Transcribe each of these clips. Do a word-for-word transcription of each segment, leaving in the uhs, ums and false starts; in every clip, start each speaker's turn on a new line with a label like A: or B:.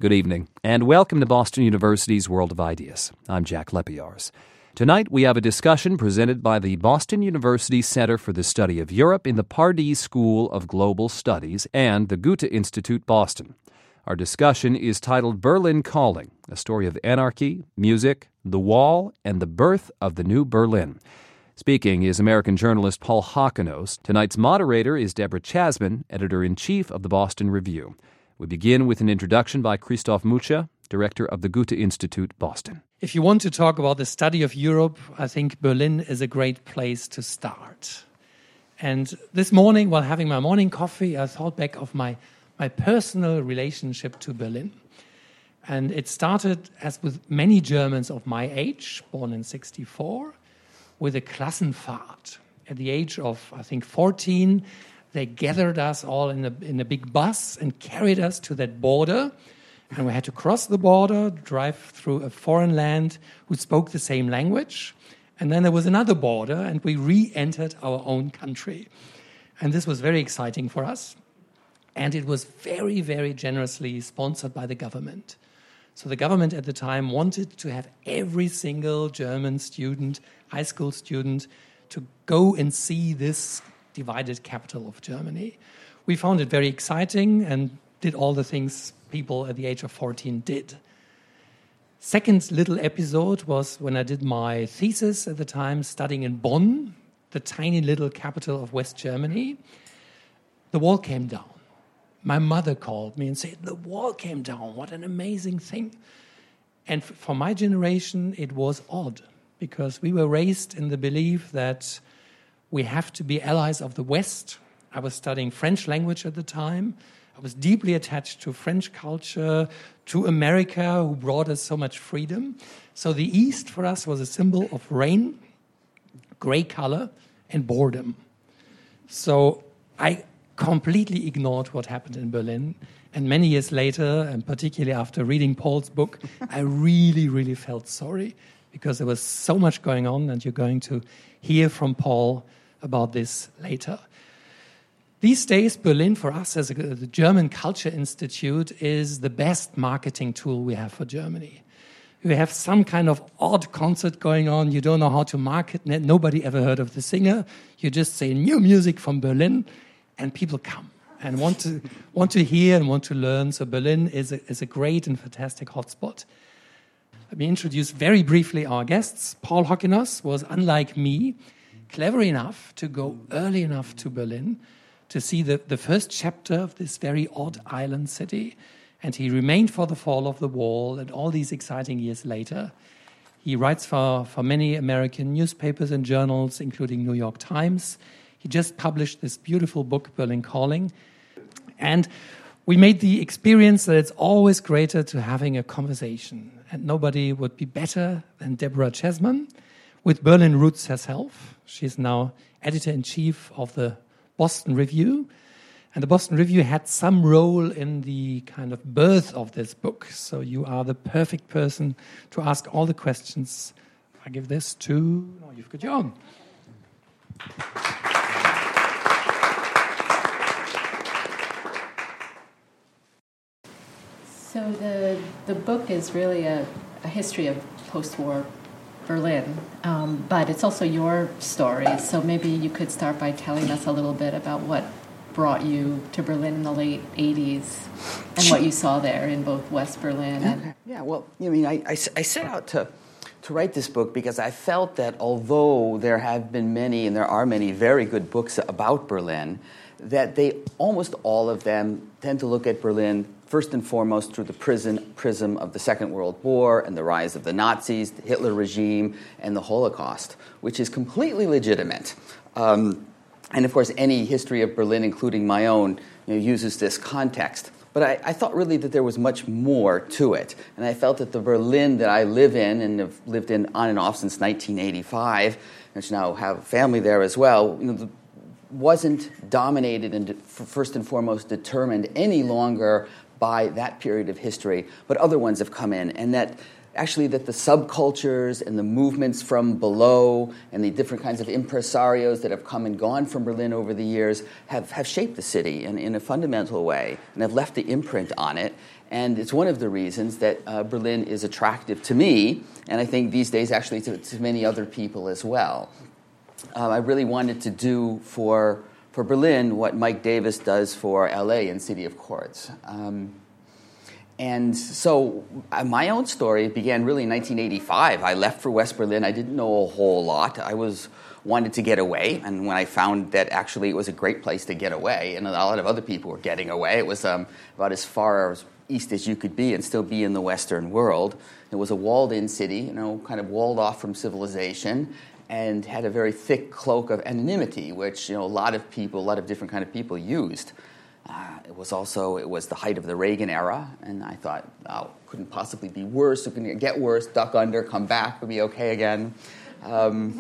A: Good evening, and welcome to Boston University's World of Ideas. I'm Jack Lepiarz. Tonight we have a discussion presented by the Boston University Center for the Study of Europe in the Pardee School of Global Studies and the Goethe Institute, Boston. Our discussion is titled Berlin Calling, a story of anarchy, music, the wall, and the birth of the new Berlin. Speaking is American journalist Paul Hakanos. Tonight's moderator is Deborah Chasman, editor-in-chief of the Boston Review. We begin with an introduction by Christoph Mucha, director of the Goethe Institute, Boston.
B: If you want to talk about the study of Europe, I think Berlin is a great place to start. And this morning, while having my morning coffee, I thought back of my, my personal relationship to Berlin. And it started, as with many Germans of my age, born in sixty-four, with a Klassenfahrt. At the age of, I think, fourteen, they gathered us all in a, in a big bus and carried us to that border. And we had to cross the border, drive through a foreign land who spoke the same language. And then there was another border, and we re-entered our own country. And this was very exciting for us. And it was very, very generously sponsored by the government. So the government at the time wanted to have every single German student, high school student, to go and see this divided capital of Germany. We found it very exciting and did all the things people at the age of fourteen did. Second little episode was when I did my thesis at the time, studying in Bonn, the tiny little capital of West Germany. The wall came down. My mother called me and said, the wall came down, what an amazing thing. And for my generation, it was odd, because we were raised in the belief that we have to be allies of the West. I was studying French language at the time. I was deeply attached to French culture, to America, who brought us so much freedom. So the East for us was a symbol of rain, gray color, and boredom. So I completely ignored what happened in Berlin. And many years later, and particularly after reading Paul's book, I really, really felt sorry, because there was so much going on, and you're going to hear from Paul about this later. These days, Berlin, for us as a, the German Culture Institute, is the best marketing tool we have for Germany. We have some kind of odd concert going on. You don't know how to market. Nobody ever heard of the singer. You just say new music from Berlin, and people come and want to want to hear and want to learn. So Berlin is a, is a great and fantastic hotspot. Let me introduce very briefly our guests. Paul Hakanos was, unlike me, clever enough to go early enough to Berlin to see the, the first chapter of this very odd island city. And he remained for the fall of the wall, and all these exciting years later. He writes for, for many American newspapers and journals, including New York Times. He just published this beautiful book, Berlin Calling. And we made the experience that it's always greater to having a conversation. And nobody would be better than Deborah Chasman, with Berlin roots herself. She's now editor-in-chief of the Boston Review. And the Boston Review had some role in the kind of birth of this book. So you are the perfect person to ask all the questions. I give this to... No, you've got your own.
C: So the the book is really a, a history of post-war Berlin, um, but it's also your story. So maybe you could start by telling us a little bit about what brought you to Berlin in the late eighties and what you saw there in both West Berlin.
D: Yeah,
C: And
D: yeah well, I mean, I, I, I set out to, to write this book because I felt that although there have been many, and there are many very good books about Berlin, that they, almost all of them, tend to look at Berlin first and foremost through the prism, prism of the Second World War and the rise of the Nazis, the Hitler regime, and the Holocaust, which is completely legitimate. Um, and of course, any history of Berlin, including my own, you know, uses this context. But I, I thought really that there was much more to it. And I felt that the Berlin that I live in, and have lived in on and off since nineteen eighty-five, which now have family there as well, you know, the, wasn't dominated and first and foremost determined any longer by that period of history, but other ones have come in, and that actually that the subcultures and the movements from below and the different kinds of impresarios that have come and gone from Berlin over the years have, have shaped the city in, in a fundamental way and have left the imprint on it. And it's one of the reasons that uh, Berlin is attractive to me, and I think these days actually to, to many other people as well. Uh, I really wanted to do for for Berlin what Mike Davis does for L A in City of Courts. Um, and so uh, my own story began really in nineteen eighty-five. I left for West Berlin. I didn't know a whole lot. I was wanted to get away, and when I found that actually it was a great place to get away, and a lot of other people were getting away, it was um, about as far as east as you could be and still be in the Western world. It was a walled-in city, you know, kind of walled off from civilization, and had a very thick cloak of anonymity, which, you know, a lot of people, a lot of different kind of people used. Uh, it was also, it was the height of the Reagan era, and I thought, oh, couldn't possibly be worse. It couldn't get worse, duck under, come back, would be okay again. Um,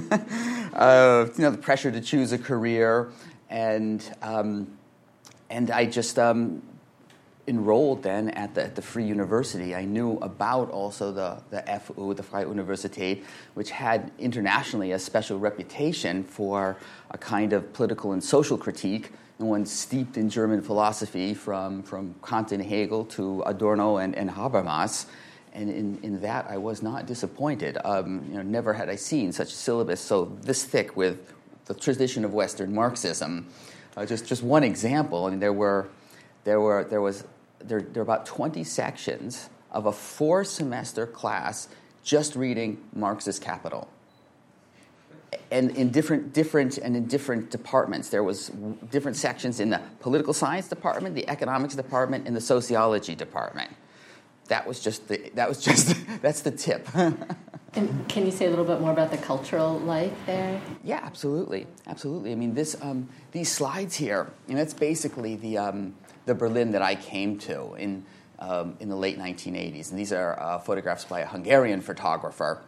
D: uh, you know, the pressure to choose a career, and um, and I just um, enrolled then at the, at the Free University. I knew about also the, the F U, the Freie Universität, which had internationally a special reputation for a kind of political and social critique, and one steeped in German philosophy from, from Kant and Hegel to Adorno and, and Habermas. And in, in that, I was not disappointed. Um, you know, never had I seen such a syllabus so this thick with the tradition of Western Marxism. Uh, just just one example. I mean, there were there were there was there there were about twenty sections of a four-semester class just reading Marx's Capital. And in different different and in different departments, there was different sections in the political science department, the economics department, and the sociology department. That was just the, that was just that's the tip.
C: And can you say a little bit more about the cultural life there?
D: Yeah, absolutely, absolutely. I mean, this um, these slides here, and that's basically the um, the Berlin that I came to in um, in the late nineteen eighties, and these are uh, photographs by a Hungarian photographer.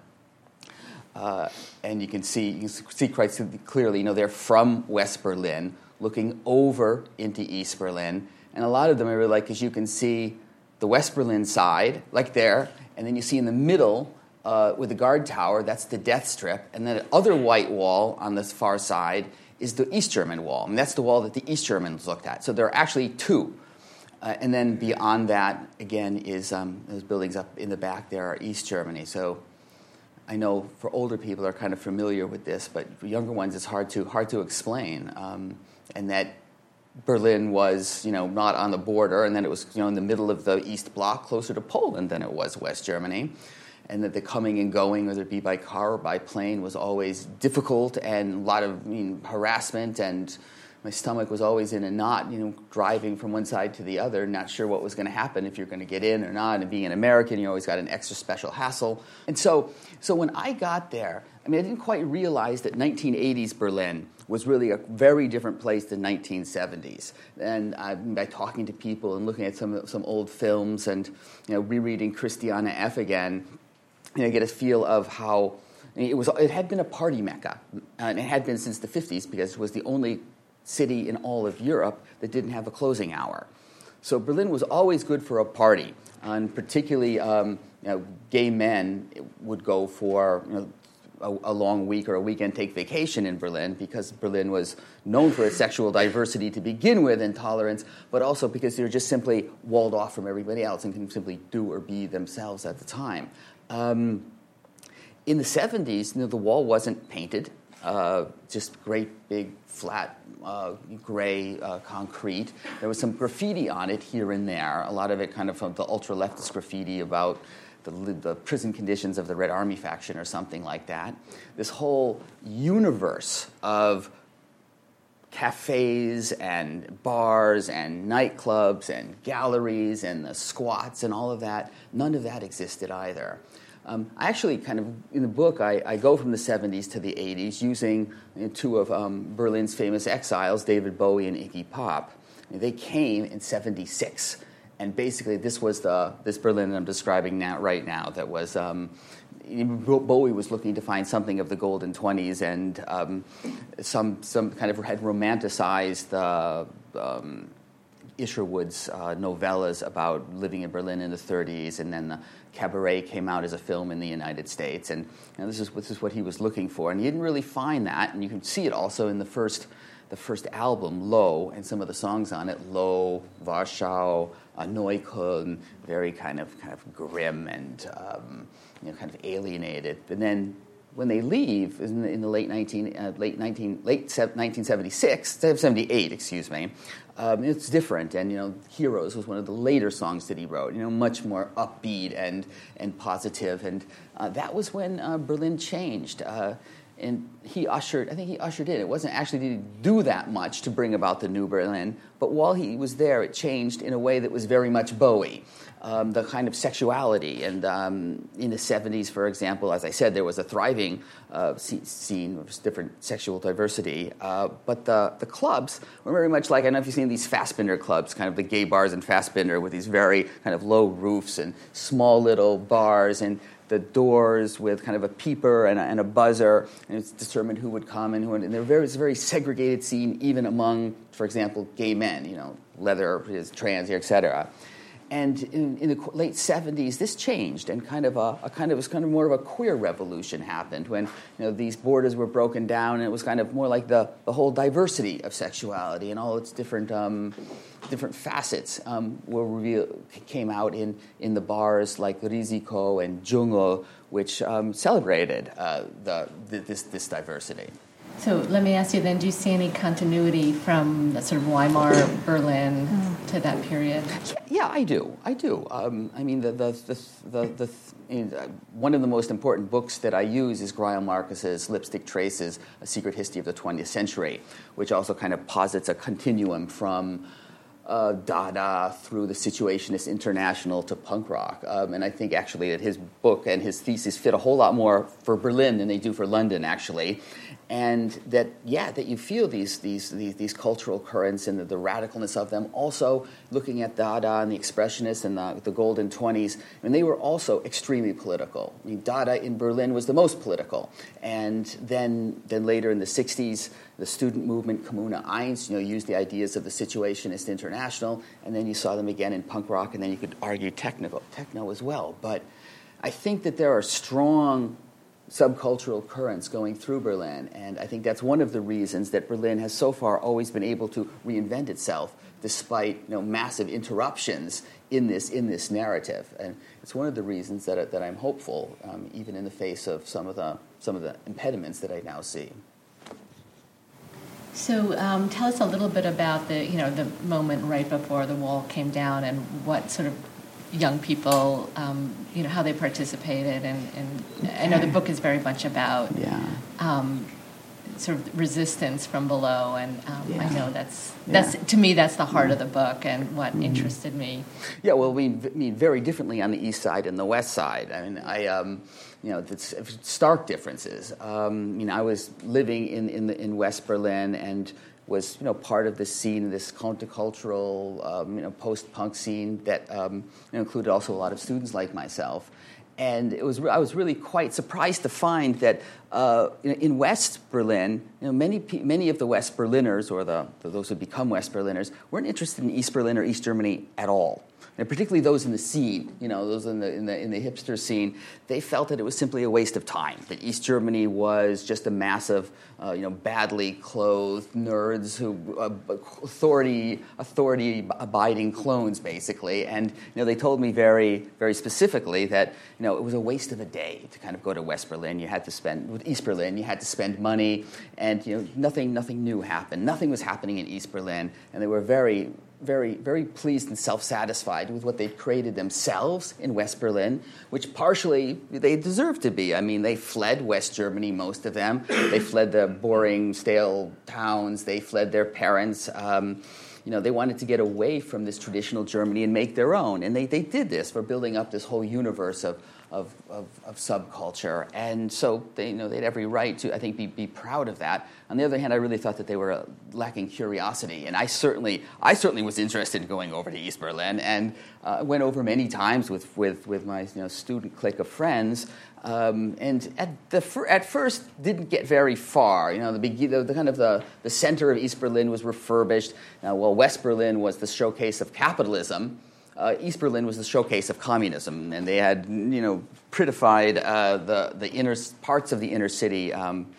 D: Uh, and you can see you can see quite clearly, you know, they're from West Berlin, looking over into East Berlin, and a lot of them I really like because you can see the West Berlin side, like there, and then you see in the middle uh, with the guard tower, that's the death strip, and then the other white wall on this far side is the East German wall, and that's the wall that the East Germans looked at. So there are actually two. Uh, and then beyond that, again, is um, those buildings up in the back there are East Germany. So I know for older people are kind of familiar with this, but for younger ones it's hard to hard to explain. Um, and that Berlin was, you know, not on the border, and then it was, you know, in the middle of the East Bloc, closer to Poland than it was West Germany, and that the coming and going, whether it be by car or by plane, was always difficult and a lot of I mean, harassment, and my stomach was always in a knot, you know, driving from one side to the other, not sure what was going to happen, if you're going to get in or not, and being an American, you always got an extra special hassle. And so, so when I got there, I mean, I didn't quite realize that nineteen eighties Berlin was really a very different place than nineteen seventies. And uh, by talking to people and looking at some some old films and, you know, rereading Christiane F. again, you know, get a feel of how I mean, it was. It had been a party mecca, and it had been since the fifties because it was the only city in all of Europe that didn't have a closing hour. So Berlin was always good for a party, and particularly um, you know, gay men would go for you know, a, a long week or a weekend take vacation in Berlin because Berlin was known for its sexual diversity to begin with and tolerance, but also because they were just simply walled off from everybody else and can simply do or be themselves at the time. Um, in the seventies, you know, the wall wasn't painted. Uh, just great big flat uh, gray uh, concrete. There was some graffiti on it here and there. A lot of it kind of from the ultra-leftist graffiti about the, the prison conditions of the Red Army faction or something like that. This whole universe of cafes and bars and nightclubs and galleries and the squats and all of that, none of that existed either. Um, I actually kind of, in the book, I, I go from the seventies to the eighties using you know, two of um, Berlin's famous exiles, David Bowie and Iggy Pop. And they came in seventy-six, and basically this was the this Berlin that I'm describing now, right now, that was, um, Bowie was looking to find something of the golden twenties, and um, some some kind of had romanticized the um, Isherwood's uh, novellas about living in Berlin in the thirties, and then the Cabaret came out as a film in the United States, and you know, this is this is what he was looking for, and he didn't really find that, and you can see it also in the first the first album, Low, and some of the songs on it, Low, Warschau, uh, Neukölln, very kind of kind of grim and um, you know kind of alienated. And then when they leave in the, in the late nineteen uh, late nineteen late nineteen seventy-six seventy-eight, excuse me, um, it's different. And you know, Heroes was one of the later songs that he wrote. You know, much more upbeat and and positive. And uh, that was when uh, Berlin changed. Uh, And he ushered, I think he ushered in. It wasn't actually did he do that much to bring about the New Berlin, but while he was there, it changed in a way that was very much Bowie. Um, the kind of sexuality. And um, in the seventies, for example, as I said, there was a thriving uh, scene of different sexual diversity. Uh, but the, the clubs were very much like, I don't know if you've seen these Fassbinder clubs, kind of the gay bars in Fassbinder with these very kind of low roofs and small little bars and the doors with kind of a peeper and a, and a buzzer, and it's determined who would come and who would, and there was a very segregated scene even among, for example, gay men, you know, leather, trans, et cetera. And in, in the late seventies, this changed, and kind of a, a kind of it was kind of more of a queer revolution happened when you know these borders were broken down, and it was kind of more like the, the whole diversity of sexuality and all its different um, different facets um, were reveal, came out in, in the bars like Risiko and Dschungel, which um, celebrated uh, the, the this this diversity.
C: So let me ask you then, do you see any continuity from the sort of Weimar, Berlin mm. to that period?
D: Yeah, I do. I do. Um, I mean, the the the, the, the in, uh, one of the most important books that I use is Greil Marcus's Lipstick Traces, A Secret History of the twentieth Century, which also kind of posits a continuum from Uh, Dada through the Situationist International to punk rock. Um, and I think actually that his book and his thesis fit a whole lot more for Berlin than they do for London, actually. And that, yeah, that you feel these these these, these cultural currents and the, the radicalness of them. Also, looking at Dada and the Expressionists and the, the Golden Twenties, I mean, they were also extremely political. I mean, Dada in Berlin was the most political. And then then later in the sixties, the student movement, Kommune Eins, you know, used the ideas of the Situationist International, and then you saw them again in punk rock, and then you could argue techno, techno as well. But I think that there are strong subcultural currents going through Berlin, and I think that's one of the reasons that Berlin has so far always been able to reinvent itself despite you know massive interruptions in this in this narrative. And it's one of the reasons that that I'm hopeful, um, even in the face of some of the some of the impediments that I now see.
C: So um, tell us a little bit about the, you know, the moment right before the wall came down and what sort of young people, um, you know, how they participated. And, and okay. I know the book is very much about yeah. um, sort of resistance from below. And um, yeah. I know that's, that's yeah. to me, that's the heart mm-hmm. of the book and what mm-hmm. interested me.
D: Yeah, well, we mean very differently on the east side and the west side. I mean, I... Um, You know, it's stark differences. Um, you know, I was living in in, the, in West Berlin and was you know part of this scene, this countercultural, um, you know, post-punk scene that um, you know, included also a lot of students like myself. And it was I was really quite surprised to find that uh, in West Berlin, you know, many many of the West Berliners or the, the those who become West Berliners weren't interested in East Berlin or East Germany at all. And particularly those in the scene, you know, those in the, in the in the hipster scene, they felt that it was simply a waste of time. That East Germany was just a mass of, uh, you know, badly clothed nerds who uh, authority authority abiding clones, basically. And you know, they told me very very specifically that you know it was a waste of a day to kind of go to West Berlin. You had to spend with East Berlin. You had to spend money, and you know nothing nothing new happened. Nothing was happening in East Berlin, and they were very. very, very pleased and self-satisfied with what they'd created themselves in West Berlin, which partially they deserve to be. I mean, they fled West Germany, most of them. They fled the boring, stale towns. They fled their parents. Um, you know, they wanted to get away from this traditional Germany and make their own. And they, they did this for building up this whole universe of Of, of, of subculture, and so they, you know, they had every right to, I think, be, be proud of that. On the other hand, I really thought that they were uh, lacking curiosity, and I certainly, I certainly was interested in going over to East Berlin, and uh, went over many times with, with, with my you know, student clique of friends, um, and at the at first didn't get very far. You know, the, the, the kind of the, the center of East Berlin was refurbished. Now, while West Berlin was the showcase of capitalism, Uh, East Berlin was the showcase of communism, and they had, you know, prettified uh, the the inner parts of the inner city um,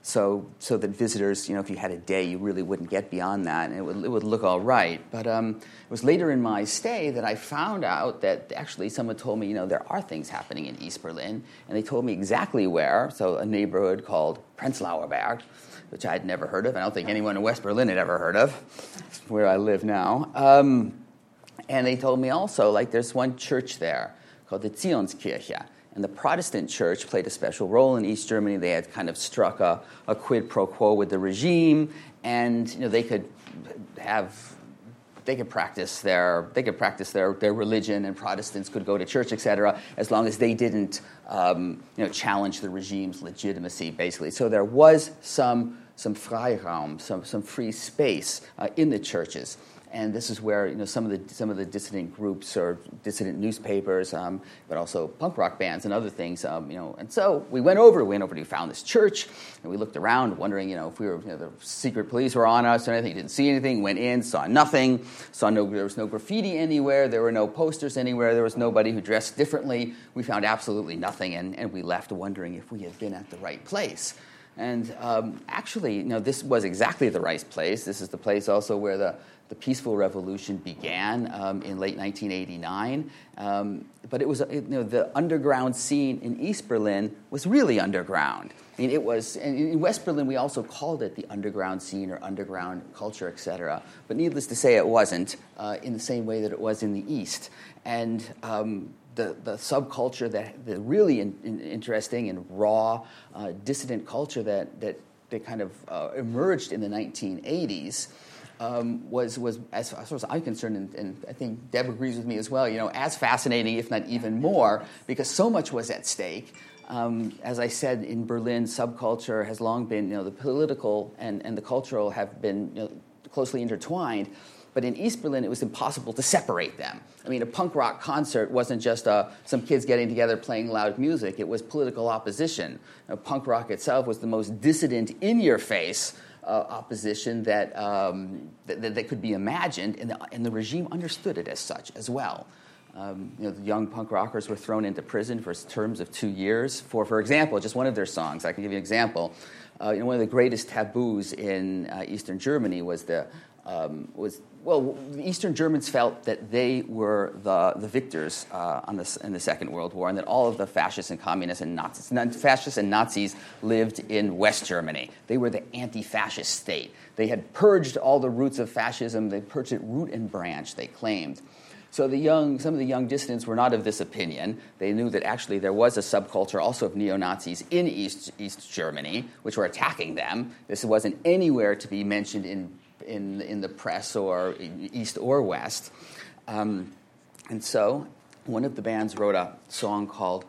D: so so that visitors, you know, if you had a day, you really wouldn't get beyond that, and it would, it would look all right. But um, it was later in my stay that I found out that actually someone told me, you know, there are things happening in East Berlin, and they told me exactly where, so a neighborhood called Prenzlauer Berg, which I had never heard of. I don't think anyone in West Berlin had ever heard of. It's where I live now. Um, and they told me also, like, there's one church there called the Zionskirche. And the Protestant church played a special role in East Germany. They had kind of struck a, a quid pro quo with the regime, and you know they could have, they could practice their, they could practice their, their religion, and Protestants could go to church, et cetera, as long as they didn't, um, you know, challenge the regime's legitimacy, basically. So there was some some Freiraum, some some free space uh, in the churches. And this is where, you know, some of the some of the dissident groups or dissident newspapers, um, but also punk rock bands and other things, um, you know. And so we went over, we went over, we found this church, and we looked around, wondering, you know, if we were, you know, the secret police were on us or anything. Didn't see anything. Went in, saw nothing. Saw no, there was no graffiti anywhere. There were no posters anywhere. There was nobody who dressed differently. We found absolutely nothing, and, and we left wondering if we had been at the right place. And um, actually, you know, this was exactly the right place. This is the place also where the The peaceful revolution began um, in late nineteen eighty-nine, um, but it was, you know, the underground scene in East Berlin was really underground. I mean, it was, and in West Berlin we also called it the underground scene or underground culture, et cetera. But needless to say, it wasn't uh, in the same way that it was in the East. And um, the the subculture that the really in, in interesting and raw uh, dissident culture that that that kind of uh, emerged in the nineteen eighties. Um, was was as far as I'm concerned, and, and I think Deb agrees with me as well. You know, as fascinating, if not even more, because so much was at stake. Um, as I said, in Berlin, subculture has long been, you know, the political and, and the cultural have been, you know, closely intertwined. But in East Berlin, it was impossible to separate them. I mean, a punk rock concert wasn't just uh, some kids getting together playing loud music. It was political opposition. You know, punk rock itself was the most dissident, in-your-face Uh, opposition that, um, that that could be imagined, and the, and the regime understood it as such as well. Um, you know, the young punk rockers were thrown into prison for terms of two years for, for example, just one of their songs. I can give you an example. Uh, you know, one of the greatest taboos in uh, Eastern Germany was the um, was well, the Eastern Germans felt that they were the the victors uh, on the in the Second World War, and that all of the fascists and communists and Nazis, fascists and Nazis lived in West Germany. They were the anti-fascist state. They had purged all the roots of fascism. They purged it root and branch, they claimed. So the young, some of the young dissidents were not of this opinion. They knew that actually there was a subculture also of neo-Nazis in East East Germany, which were attacking them. This wasn't anywhere to be mentioned in in in the press or East or West. Um, and so one of the bands wrote a song called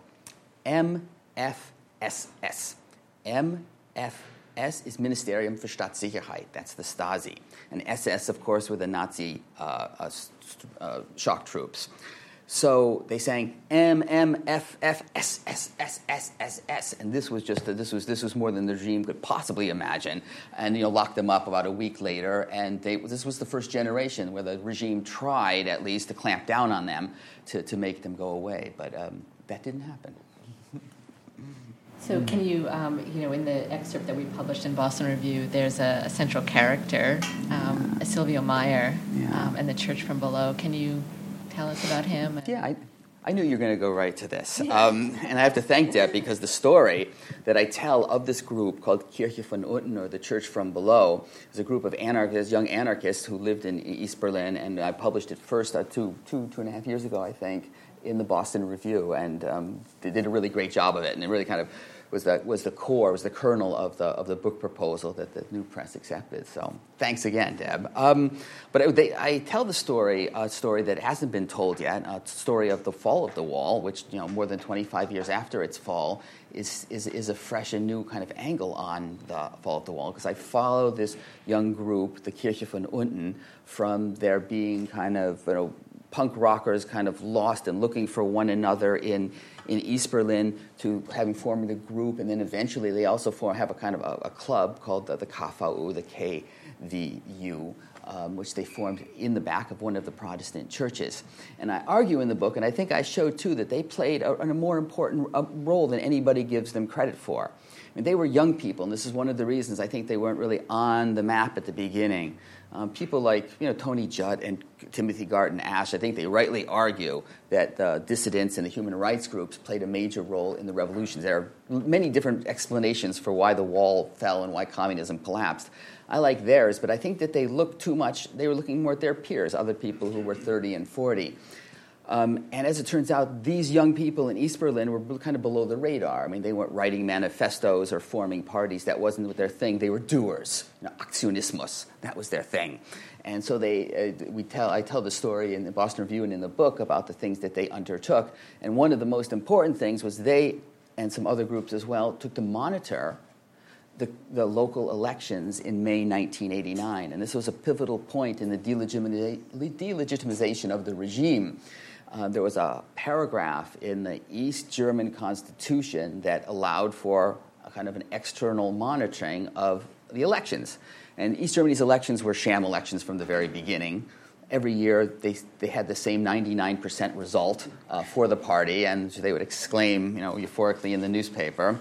D: M F S S. M F S is Ministerium für Staatssicherheit. That's the Stasi. And S S, of course, were the Nazi uh, uh, uh, shock troops. So they sang M M F F S S S S S S, and this was just a, this was this was more than the regime could possibly imagine, and you know locked them up about a week later. And they, this was the first generation where the regime tried at least to clamp down on them to, to make them go away, but um, that didn't happen.
C: So can you, um, you know, in the excerpt that we published in Boston Review, there's a, a central character, um, Silvio Meyer,
D: Yeah.
C: um, and the Church from Below. Can you tell us about him?
D: Yeah, I, I knew you were going to go right to this. Um, and I have to thank Deb, because the story that I tell of this group called Kirche von Unten, or the Church from Below, is a group of anarchists, young anarchists who lived in East Berlin, and I published it first uh, two, two, two and a half years ago, I think, in the Boston Review, and um, they did a really great job of it, and it really kind of was the was the core, was the kernel of the of the book proposal that the new press accepted. So thanks again, Deb. Um, but it, they, I tell the story, a story that hasn't been told yet, a story of the fall of the wall, which, you know, more than twenty-five years after its fall, is is is a fresh and new kind of angle on the fall of the wall, because I follow this young group, the Kirche von Unten, from their being kind of, you know, punk rockers, kind of lost and looking for one another in in East Berlin, to having formed a group, and then eventually they also form, have a kind of a, a club called the, the K V U, the K V U, um, which they formed in the back of one of the Protestant churches. And I argue in the book, and I think I showed too, that they played a, a more important a role than anybody gives them credit for. I mean, they were young people, and this is one of the reasons I think they weren't really on the map at the beginning. Um, people like you know Tony Judt and Timothy Garton Ash, I think they rightly argue that the dissidents and the human rights groups played a major role in the revolutions. There are many different explanations for why the wall fell and why communism collapsed. I like theirs, but I think that they looked too much, they were looking more at their peers, other people who were thirty and forty. Um, and as it turns out, these young people in East Berlin were kind of below the radar. I mean, they weren't writing manifestos or forming parties. That wasn't their thing. They were doers. You know, Aktionismus, that was their thing. And so they, uh, we tell, I tell the story in the Boston Review and in the book about the things that they undertook. And one of the most important things was they, and some other groups as well, took to monitor the, the local elections in May nineteen eighty-nine. And this was a pivotal point in the delegitimi- delegitimization of the regime. Uh, there was a paragraph in the East German Constitution that allowed for a kind of an external monitoring of the elections. And East Germany's elections were sham elections from the very beginning. Every year they they had the same ninety-nine percent result uh, for the party, and they would exclaim, you know, euphorically in the newspaper.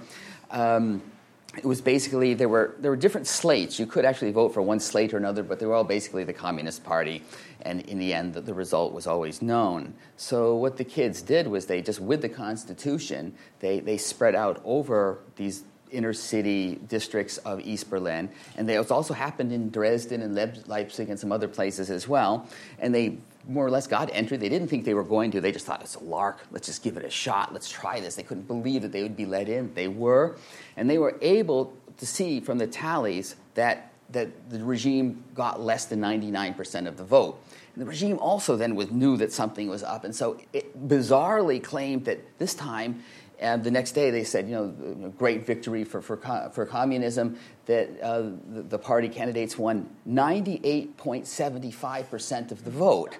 D: Um, It was basically, there were there were different slates. You could actually vote for one slate or another, but they were all basically the Communist Party. And in the end, the, the result was always known. So what the kids did was they just, with the Constitution, they, they spread out over these inner city districts of East Berlin. And they, it also happened in Dresden and Leipzig and some other places as well. And they more or less got entry. They didn't think they were going to. They just thought, it's a lark. Let's just give it a shot. Let's try this. They couldn't believe that they would be let in. They were. And they were able to see from the tallies that, that the regime got less than ninety-nine percent of the vote. And the regime also then was, knew that something was up. And so it bizarrely claimed that this time, and the next day they said, you know, great victory for for, for communism, that uh, the, the party candidates won ninety-eight point seven five percent of the vote.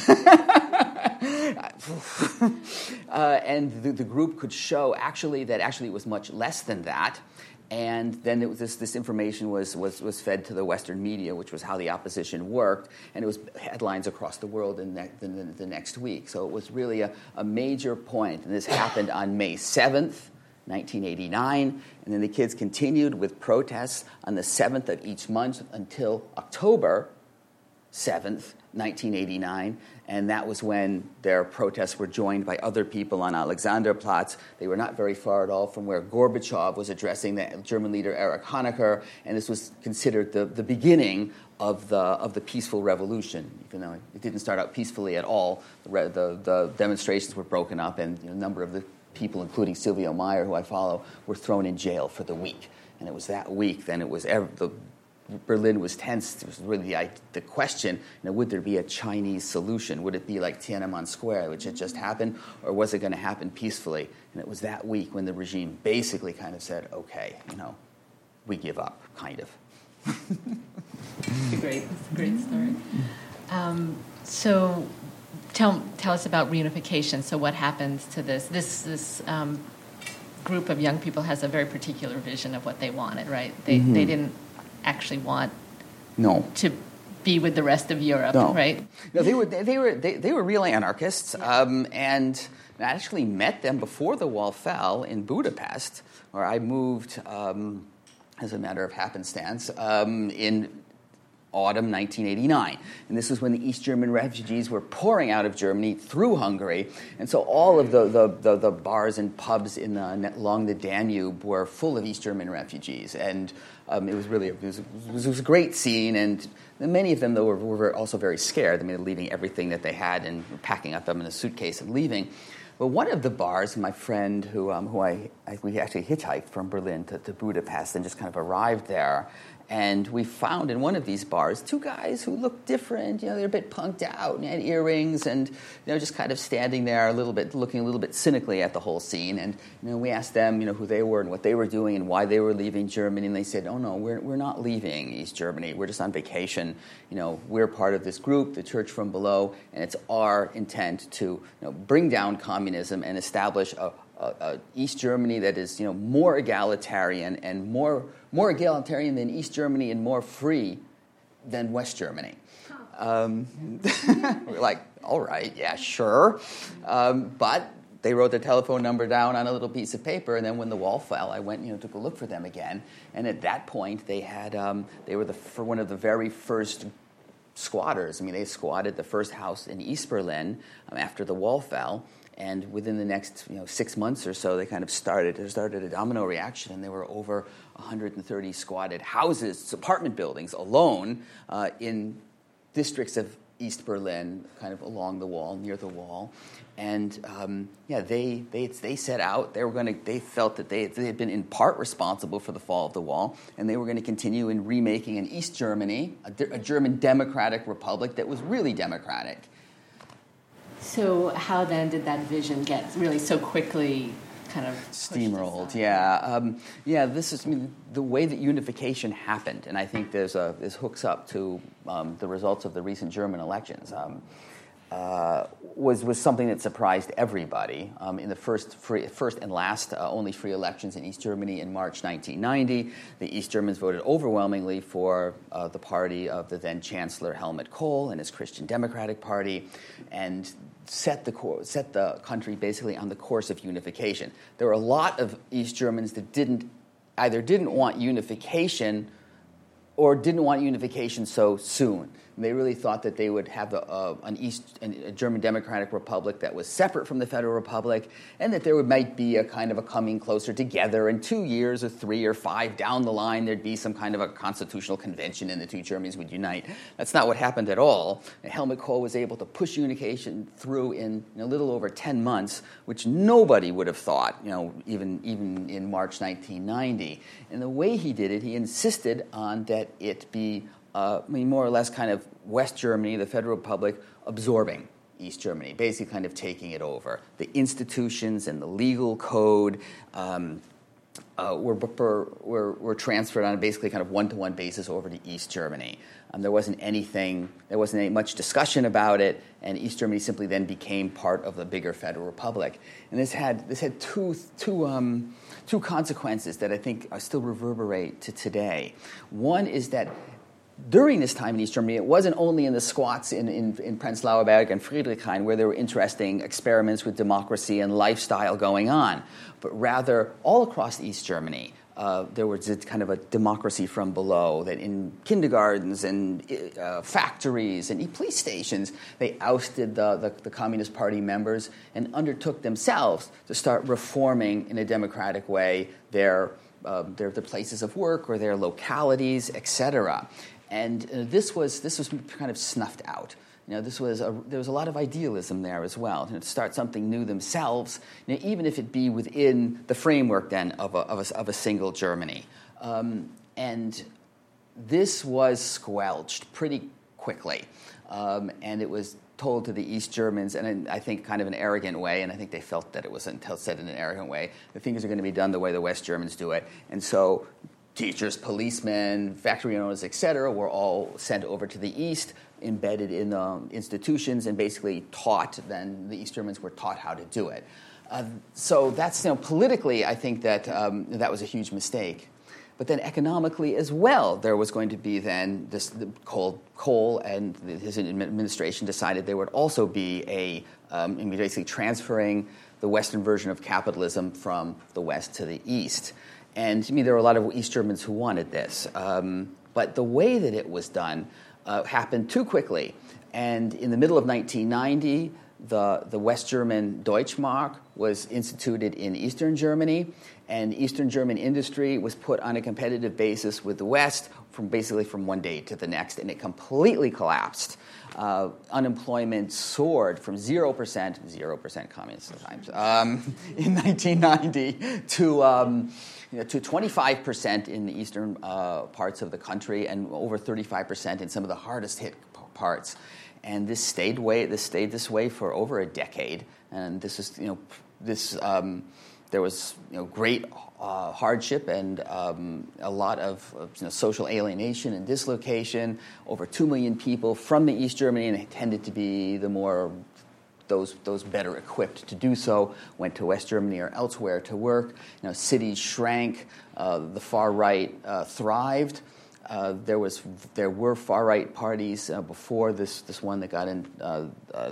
D: uh, and the, the group could show actually that actually it was much less than that. And then it was this, this information was, was, was fed to the Western media, which was how the opposition worked, and it was headlines across the world in the, the, the next week. So it was really a, a major point, and this happened on May seventh, nineteen eighty-nine, and then the kids continued with protests on the seventh of each month until October seventh, nineteen eighty-nine, and that was when their protests were joined by other people on Alexanderplatz. They were not very far at all from where Gorbachev was addressing the German leader Erich Honecker, and this was considered the, the beginning of the of the peaceful revolution, even though it didn't start out peacefully at all. The, re- the, the demonstrations were broken up, and you know, a number of the people, including Silvio Meyer, who I follow, were thrown in jail for the week. And it was that week, then it was ever, the Berlin was tense. It was really the, the question, you know, would there be a Chinese solution? Would it be like Tiananmen Square, which had just happened, or was it going to happen peacefully? And it was that week when the regime basically kind of said, okay, you know, we give up, kind of.
C: It's a great, it's a great story. Um, so tell tell us about reunification. So what happens to this? This this um, group of young people has a very particular vision of what they wanted, right? They mm-hmm. they didn't actually want
D: no
C: to be with the rest of Europe,
D: no.
C: right?
D: No, they were they were they, they were real anarchists, um, and I actually met them before the wall fell in Budapest, where I moved um, as a matter of happenstance um, in autumn nineteen eighty-nine. And this was when the East German refugees were pouring out of Germany through Hungary. And so all of the, the, the, the bars and pubs in the, along the Danube were full of East German refugees. And um, it was really it was, it was, it was a great scene. And many of them, though, were, were also very scared. I mean, leaving everything that they had and packing up them in a suitcase and leaving. But one of the bars, my friend, who um, who I, I we actually hitchhiked from Berlin to, to Budapest and just kind of arrived there. And we found in one of these bars two guys who looked different. You know, they're a bit punked out and had earrings, and you know, just kind of standing there a little bit, looking a little bit cynically at the whole scene. And you know, we asked them, you know, who they were and what they were doing and why they were leaving Germany. And they said, "Oh no, we're we're not leaving East Germany. We're just on vacation. You know, we're part of this group, the Church from Below, and it's our intent to you know bring down communism and establish a." Uh, uh, East Germany that is, you know, more egalitarian and more more egalitarian than East Germany and more free than West Germany. Um, we're like, all right, yeah, sure. Um, but they wrote their telephone number down on a little piece of paper, and then when the wall fell, I went, you know, took a look for them again. And at that point, they had, um, they were the for one of the very first squatters. I mean, they squatted the first house in East Berlin um, after the wall fell. And within the next, you know, six months or so, they kind of started, there started a domino reaction, and there were over one hundred thirty squatted houses, apartment buildings alone uh, in districts of East Berlin, kind of along the wall, near the wall. And um, yeah, they they they set out. They were going to. They felt that they they had been in part responsible for the fall of the wall, and they were going to continue in remaking an East Germany, a, a German democratic republic that was really democratic.
C: So how then did that vision get really so quickly kind of
D: steamrolled? Yeah, um, yeah. This is I mean, the way that unification happened, and I think there's a this hooks up to um, the results of the recent German elections. Um, uh, was was something that surprised everybody. Um, in the first free, first and last uh, only free elections in East Germany in March nineteen ninety, the East Germans voted overwhelmingly for uh, the party of the then Chancellor Helmut Kohl and his Christian Democratic Party, and set the cor- set the country basically on the course of unification. There were a lot of East Germans that didn't either didn't want unification or didn't want unification so soon. And they really thought that they would have a, uh, an East, a German Democratic Republic that was separate from the Federal Republic, and that there would, might be a kind of a coming closer together. In two years or three or five down the line, there'd be some kind of a constitutional convention, and the two Germanys would unite. That's not what happened at all. And Helmut Kohl was able to push unification through in a little over ten months, which nobody would have thought, you know, even even in March nineteen ninety. And the way he did it, he insisted on that it be Uh, I mean, more or less kind of West Germany, the Federal Republic, absorbing East Germany, basically kind of taking it over. The institutions and the legal code um, uh, were, were, were transferred on a basically kind of one-to-one basis over to East Germany. Um, there wasn't anything, there wasn't any, much discussion about it, and East Germany simply then became part of the bigger Federal Republic. And this had this had two two um, two consequences that I think are still reverberate to today. One is that during this time in East Germany, it wasn't only in the squats in, in, in Prenzlauer Berg and Friedrichshain where there were interesting experiments with democracy and lifestyle going on, but rather all across East Germany. Uh, there was a kind of a democracy from below, that in kindergartens and uh, factories and police stations, they ousted the, the, the Communist Party members and undertook themselves to start reforming in a democratic way their, uh, their, their places of work or their localities, et cetera. And uh, this was this was kind of snuffed out. You know, this was a, there was a lot of idealism there as well, you know, to start something new themselves, you know, even if it be within the framework then of a of a, of a single Germany. Um, and this was squelched pretty quickly, um, and it was told to the East Germans, and in, I think kind of an arrogant way, and I think they felt that it was until said in an arrogant way, that things are going to be done the way the West Germans do it, and so teachers, policemen, factory owners, et cetera, were all sent over to the East, embedded in the institutions, and basically taught. Then the East Germans were taught how to do it. Uh, so that's, you know, politically, I think that um, that was a huge mistake. But then economically as well, there was going to be then this the Kohl, Kohl and his administration decided there would also be a um, basically transferring the Western version of capitalism from the West to the East. And to me, there were a lot of East Germans who wanted this. Um, but the way that it was done uh, happened too quickly. And in the middle of nineteen ninety, the, the West German Deutschmark was instituted in Eastern Germany, and Eastern German industry was put on a competitive basis with the West from basically from one day to the next, and it completely collapsed. Uh, unemployment soared from zero percent, zero percent communist times, um, in nineteen ninety to... Um, You know, to twenty-five percent in the eastern uh, parts of the country, and over thirty-five percent in some of the hardest hit p- parts. And this stayed way. This stayed this way for over a decade. And this is, you know, this um, there was, you know, great uh, hardship and um, a lot of, of you know, social alienation and dislocation. Over two million people from the East Germany, and it tended to be the more Those those better equipped to do so went to West Germany or elsewhere to work. You know, cities shrank. Uh, the far right uh, thrived. Uh, there was there were far right parties uh, before this this one that got in uh, uh,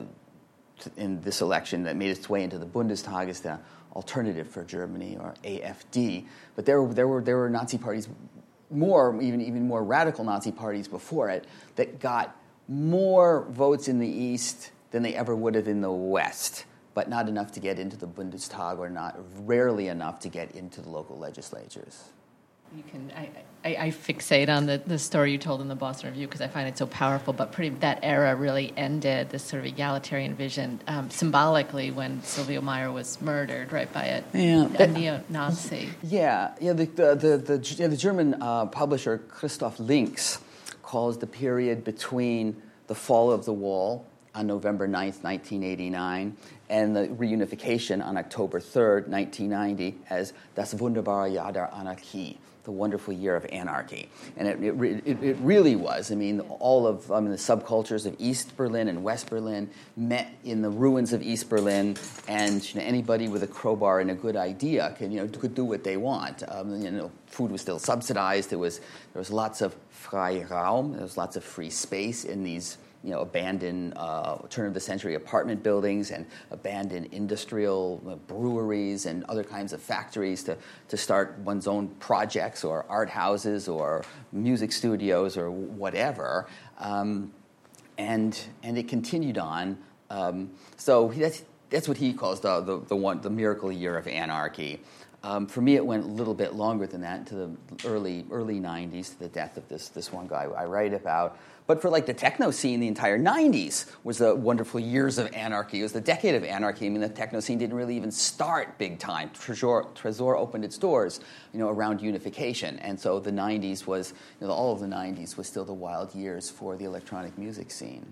D: in this election that made its way into the Bundestag as the Alternative for Germany, or A F D. But there there were there were Nazi parties, more even even more radical Nazi parties before it, that got more votes in the East than they ever would have in the West, but not enough to get into the Bundestag, or not rarely enough to get into the local legislatures.
C: You can. I, I, I fixate on the, the story you told in the Boston Review because I find it so powerful. But pretty that era really ended this sort of egalitarian vision um, symbolically when Silvio Meyer was murdered, right, by a,
D: yeah,
C: a neo-Nazi.
D: Yeah, yeah. The the the, the, yeah, the German uh, publisher Christoph Links calls the period between the fall of the wall on November ninth, nineteen eighty-nine, and the reunification on October third, nineteen ninety, as das wunderbare Jahr der Anarchie, the wonderful year of anarchy. And it, it, it, it really was. I mean, all of I mean, the subcultures of East Berlin and West Berlin met in the ruins of East Berlin, and you know, anybody with a crowbar and a good idea can, you know, could do what they want. Um, you know, food was still subsidized. There was, there was lots of Freiraum. There was lots of free space in these, you know, abandoned uh, turn-of-the-century apartment buildings and abandoned industrial uh, breweries and other kinds of factories to, to start one's own projects or art houses or music studios or whatever. Um, and and it continued on. Um, so that's that's what he calls the the, the one the miracle year of anarchy. Um, for me, it went a little bit longer than that, to the early early nineties, to the death of this this one guy I write about. But for like the techno scene, the entire nineties was the wonderful years of anarchy. It was the decade of anarchy. I mean, the techno scene didn't really even start big time. Trésor, Trésor opened its doors, you know, around unification, and so the nineties was, you know, all of the nineties was still the wild years for the electronic music scene.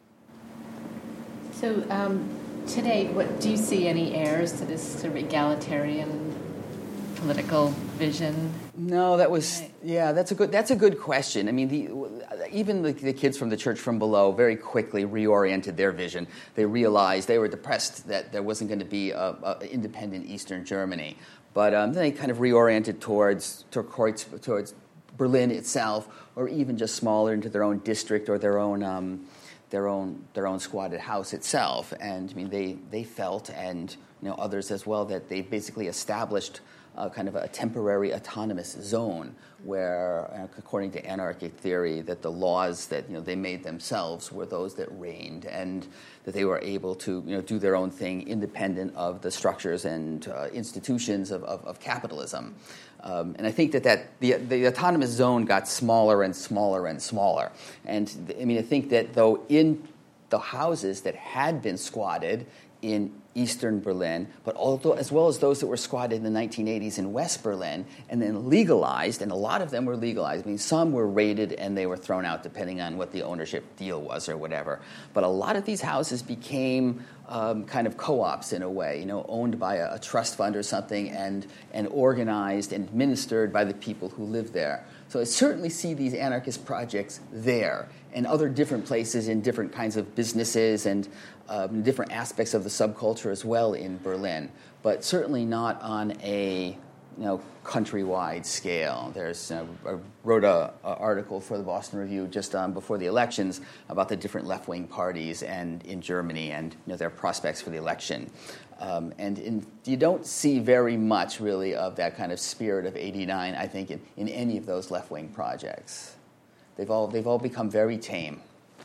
C: So um, today, what do you see any heirs to this sort of egalitarian political vision?
D: No, that was yeah. That's a good. That's a good question. I mean, the, even the, the kids from the Church from Below very quickly reoriented their vision. They realized they were depressed that there wasn't going to be a, a independent Eastern Germany, but um, they kind of reoriented towards towards towards Berlin itself, or even just smaller into their own district or their own um, their own their own squatted house itself. And I mean, they they felt, and you know, others as well, that they basically established Uh, kind of a temporary autonomous zone where, uh, according to anarchic theory, that the laws that, you know, they made themselves were those that reigned, and that they were able to, you know, do their own thing independent of the structures and uh, institutions of, of, of capitalism. Um, and I think that, that the, the autonomous zone got smaller and smaller and smaller. And I mean, I think that though in the houses that had been squatted in Eastern Berlin, but also as well as those that were squatted in the nineteen eighties in West Berlin and then legalized, and a lot of them were legalized. I mean, some were raided and they were thrown out depending on what the ownership deal was or whatever. But a lot of these houses became um, kind of co-ops in a way, you know, owned by a, a trust fund or something, and and organized and administered by the people who live there. So I certainly see these anarchist projects there and other different places in different kinds of businesses and um, different aspects of the subculture as well in Berlin, but certainly not on a, you know, countrywide scale. There's, you know, I wrote a, a article for the Boston Review just um, before the elections about the different left-wing parties and in Germany and, you know, their prospects for the election. Um, and in, you don't see very much, really, of that kind of spirit of eighty-nine, I think, in, in any of those left-wing projects. They've all they've all become very tame.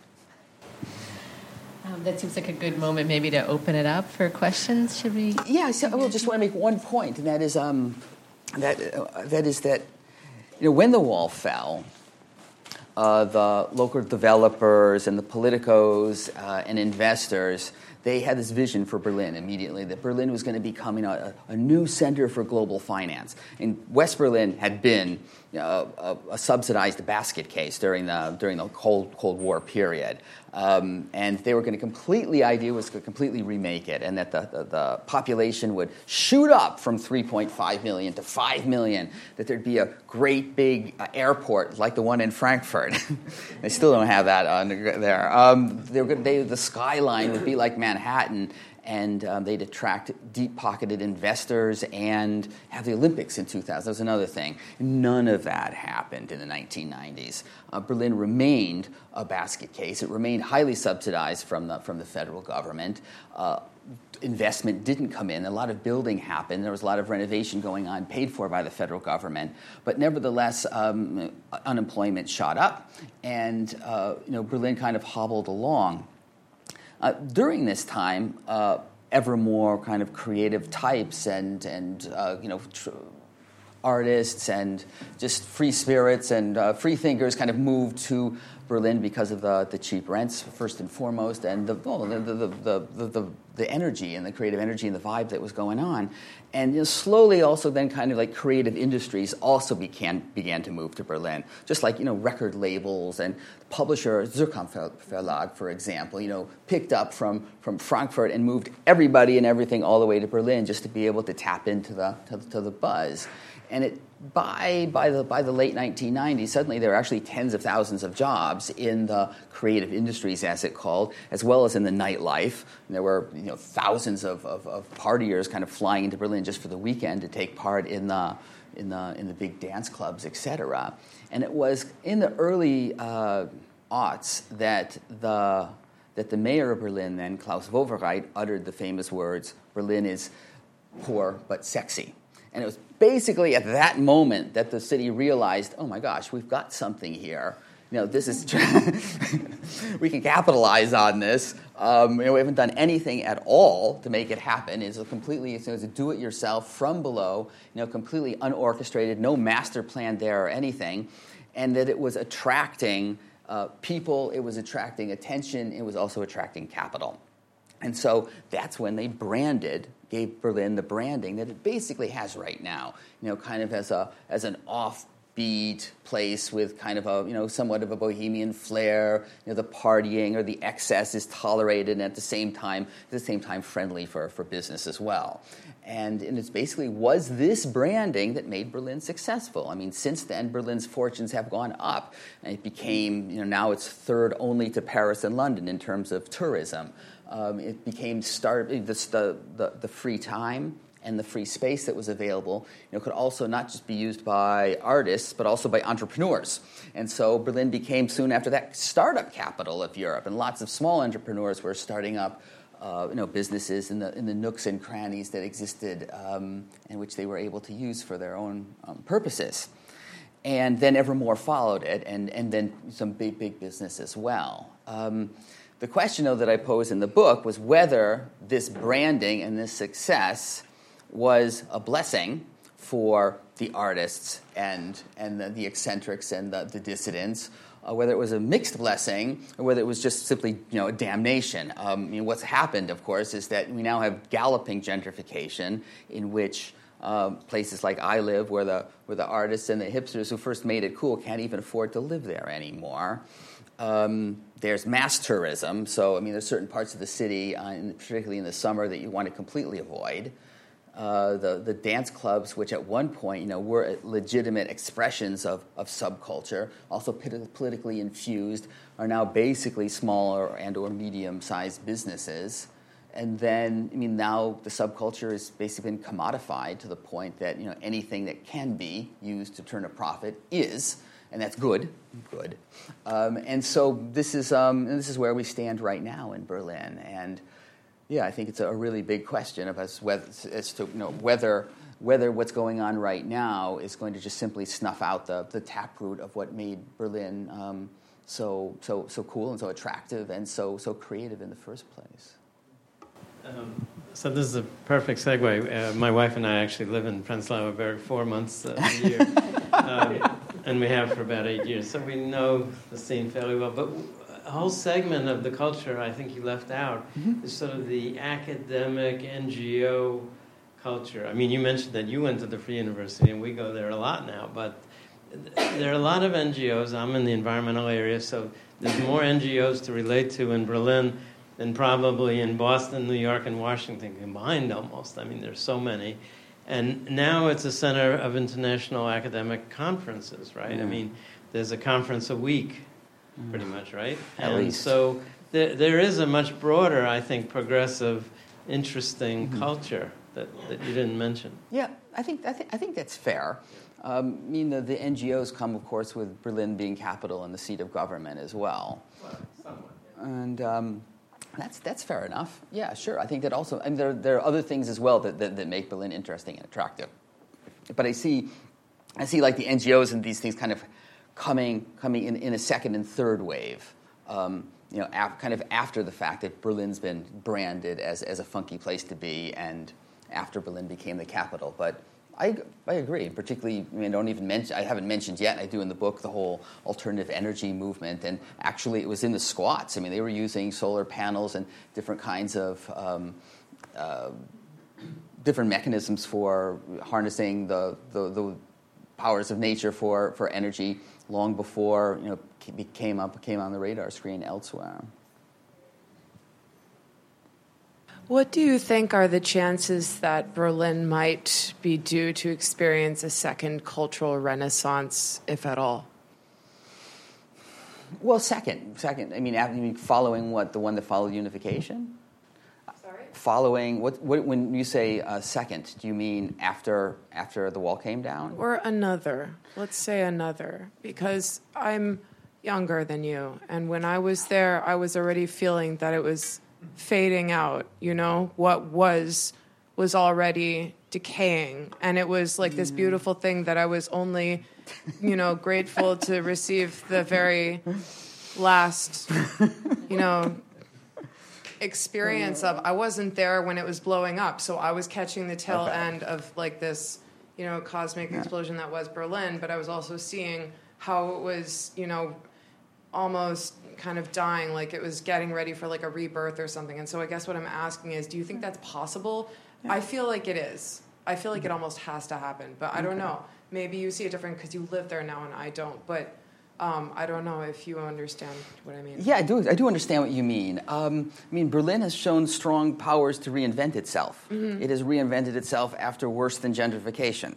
C: Um, that seems like a good moment, maybe, to open it up for questions. Should we?
D: Yeah, so I will just want to make one point, and that is um, that uh, that is that, you know, when the wall fell, uh, the local developers and the politicos uh, and investors, they had this vision for Berlin immediately, that Berlin was going to become, you know, a, a new center for global finance. And West Berlin had been, you know, a, a subsidized basket case during the during the Cold Cold War period, um, and they were going to completely. Idea was to completely remake it, and that the, the, the population would shoot up from three point five million to five million. That there'd be a great big uh, airport like the one in Frankfurt. They still don't have that on there. Um, they were gonna, they, the skyline would be like Manhattan. and um, they'd attract deep-pocketed investors and have the Olympics in two thousand. That was another thing. None of that happened in the nineteen nineties. Uh, Berlin remained a basket case. It remained highly subsidized from the from the federal government. Uh, investment didn't come in. A lot of building happened. There was a lot of renovation going on, paid for by the federal government. But nevertheless, um, unemployment shot up, and uh, you know, Berlin kind of hobbled along. Uh, during this time, uh, ever more kind of creative types and and uh, you know. Tr- artists and just free spirits and uh, free thinkers kind of moved to Berlin because of the, the cheap rents, first and foremost, and the, well, the, the, the, the, the, the energy and the creative energy and the vibe that was going on. And you know, slowly also then kind of like creative industries also began, began to move to Berlin, just like, you know, record labels and publisher Zircon Verlag, for example, you know, picked up from, from Frankfurt and moved everybody and everything all the way to Berlin just to be able to tap into the to, to the buzz. And it, by by the by the late nineteen nineties, suddenly there were actually tens of thousands of jobs in the creative industries, as it called, as well as in the nightlife. And there were you know thousands of, of, of partiers kind of flying into Berlin just for the weekend to take part in the in the in the big dance clubs, et cetera. And it was in the early uh, aughts that the that the mayor of Berlin, then Klaus Wowereit, uttered the famous words, "Berlin is poor but sexy." And it was basically at that moment that the city realized, oh my gosh, we've got something here. You know, this is we can capitalize on this. Um, you know, we haven't done anything at all to make it happen. It's a completely, it's a do-it-yourself from below. You know, completely unorchestrated, no master plan there or anything, and that it was attracting uh, people. It was attracting attention. It was also attracting capital. And so that's when they branded, gave Berlin the branding that it basically has right now, you know, kind of as a as an offbeat place with kind of a, you know, somewhat of a bohemian flair. You know, the partying or the excess is tolerated and at the same time, at the same time friendly for, for business as well. And, and it's basically was this branding that made Berlin successful. I mean, since then, Berlin's fortunes have gone up. And it became, you know, now it's third only to Paris and London in terms of tourism. Um, it became start the, the the free time and the free space that was available, you know, could also not just be used by artists but also by entrepreneurs. And so Berlin became soon after that startup capital of Europe, and lots of small entrepreneurs were starting up, uh, you know, businesses in the in the nooks and crannies that existed, um, and which they were able to use for their own um, purposes. And then ever more followed it, and and then some big big business as well. Um, The question, though, that I posed in the book was whether this branding and this success was a blessing for the artists and and the, the eccentrics and the, the dissidents, uh, whether it was a mixed blessing or whether it was just simply, you know, a damnation. Um, I mean, what's happened, of course, is that we now have galloping gentrification in which uh, places like I live, where the where the artists and the hipsters who first made it cool can't even afford to live there anymore. Um, there's mass tourism, so I mean, there's certain parts of the city, uh, in, particularly in the summer, that you want to completely avoid. Uh, the the dance clubs, which at one point, you know, were legitimate expressions of, of subculture, also p- politically infused, are now basically smaller and or medium-sized businesses. And then, I mean, now the subculture has basically been commodified to the point that, you know, anything that can be used to turn a profit is. And that's good, good. Um, and so this is um, this is where we stand right now in Berlin. And yeah, I think it's a really big question of us whether, as to you know whether whether what's going on right now is going to just simply snuff out the the taproot of what made Berlin um, so so so cool and so attractive and so so creative in the first place.
E: Um, so this is a perfect segue. Uh, my wife and I actually live in Prenzlauer Berg four months uh, a year. um, And we have for about eight years, so we know the scene fairly well. But a whole segment of the culture I think you left out mm-hmm. is sort of the academic N G O culture. I mean, you mentioned that you went to the Free University, and we go there a lot now. But there are a lot of N G Os. I'm in the environmental area, so there's more N G Os to relate to in Berlin than probably in Boston, New York, and Washington combined almost. I mean, there's so many. And now it's a center of international academic conferences, right? Mm. I mean, there's a conference a week, mm. pretty much, right?
D: At
E: and
D: least.
E: so there, there is a much broader, I think, progressive interesting mm-hmm. culture that, that you didn't mention.
D: Yeah, I think I think I think that's fair. Um, I mean, the, the N G Os come, of course, with Berlin being capital and the seat of government as well.
E: Well, somewhat. Yeah.
D: And um, that's that's fair enough. Yeah, sure. I think that also, I mean, there there are other things as well that, that, that make Berlin interesting and attractive. But I see, I see like the N G Os and these things kind of coming coming in, in a second and third wave. Um, you know, af- kind of after the fact that Berlin's been branded as as a funky place to be, and after Berlin became the capital. But I, I agree, particularly, I mean, I don't even mention, I haven't mentioned yet, I do in the book, the whole alternative energy movement, and actually it was in the squats. I mean, they were using solar panels and different kinds of, um, uh, different mechanisms for harnessing the, the, the powers of nature for, for energy long before, you know, came up, came on the radar screen elsewhere.
F: What do you think are the chances that Berlin might be due to experience a second cultural renaissance, if at all?
D: Well, second. Second. I mean, I mean following what? The one that followed unification?
F: Sorry?
D: Following, what, what, when you say uh, second, do you mean after after the wall came down?
F: Or another. Let's say another. Because I'm younger than you. And when I was there, I was already feeling that it was fading out, you know, what was was already decaying, and it was like this beautiful thing that I was only, you know, grateful to receive the very last, you know, experience of. I wasn't there when it was blowing up, so I was catching the tail okay. end of like this, you know, cosmic yeah. explosion that was Berlin, but I was also seeing how it was, you know, almost kind of dying, like it was getting ready for like a rebirth or something. And so I guess what I'm asking is, do you think that's possible? Yeah. I feel like it is. I feel like it almost has to happen, but I don't okay. know. Maybe you see it different because you live there now and I don't, but um, I don't know if you understand what I mean.
D: Yeah, I do. I do understand what you mean. Um, I mean, Berlin has shown strong powers to reinvent itself. Mm-hmm. It has reinvented itself after worse than gentrification.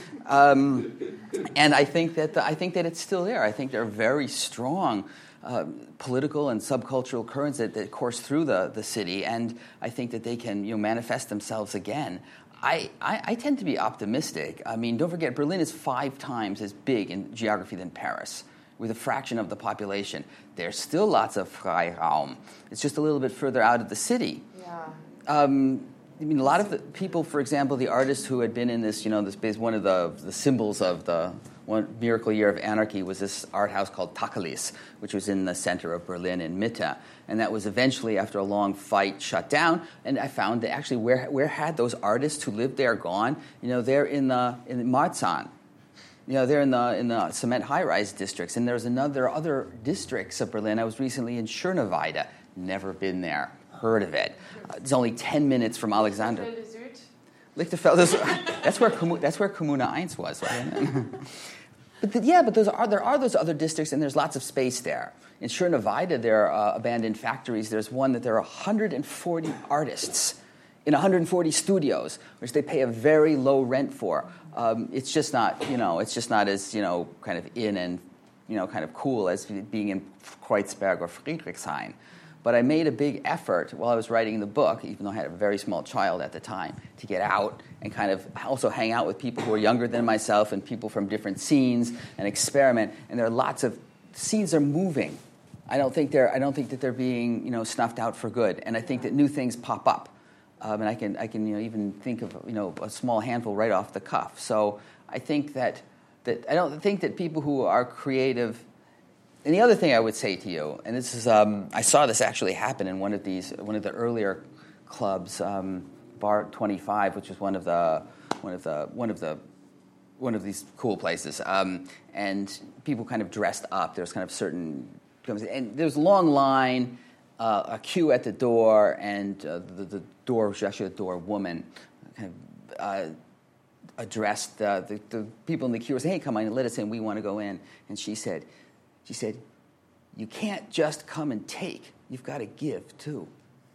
D: Um, and I think that the, I think that it's still there. I think there are very strong uh, political and subcultural currents that, that course through the, the city, and I think that they can, you know, manifest themselves again. I, I, I tend to be optimistic. I mean, don't forget, Berlin is five times as big in geography than Paris, with a fraction of the population. There's still lots of Freiraum. It's just a little bit further out of the city.
F: Yeah.
D: Um, I mean, a lot of the people, for example, the artists who had been in this, you know, this base, one of the, the symbols of the one miracle year of anarchy was this art house called Tacheles, which was in the center of Berlin in Mitte. And that was eventually, after a long fight, shut down. And I found that actually where where had those artists who lived there gone? You know, they're in the in Marzahn. You know, they're in the in the cement high-rise districts. And there's another there are other districts of Berlin. I was recently in Schöneweide. Never been there. Heard of it. Uh, it's only ten minutes from Alexander. Lichterfelde. That's where that's where Kommune one was, wasn't it? But the, yeah, but those are there are those other districts, and there's lots of space there. In Schöneweide, there are uh, abandoned factories. There's one that there are one hundred forty artists in one hundred forty studios, which they pay a very low rent for. Um, it's just not, you know, it's just not as, you know, kind of in and, you know, kind of cool as being in Kreuzberg or Friedrichshain. But I made a big effort while I was writing the book, even though I had a very small child at the time, to get out and kind of also hang out with people who are younger than myself and people from different scenes and experiment. And there are lots of scenes are moving. I don't think they're I don't think that they're being, you know, snuffed out for good. And I think that new things pop up. Um, and I can I can you know even think of, you know, a small handful right off the cuff. So I think that that I don't think that people who are creative. And the other thing I would say to you, and this is, um, I saw this actually happen in one of these, one of the earlier clubs, um, Bar twenty-five, which was one of the, one of the, one of the, one of these cool places, um, and people kind of dressed up. There's kind of certain, and there was a long line, uh, a queue at the door, and uh, the, the door was actually a door woman, kind of. Uh, addressed uh, the, the people in the queue, said, "Hey, come on, let us in. We want to go in." And she said. She said, "You can't just come and take. You've got to give, too."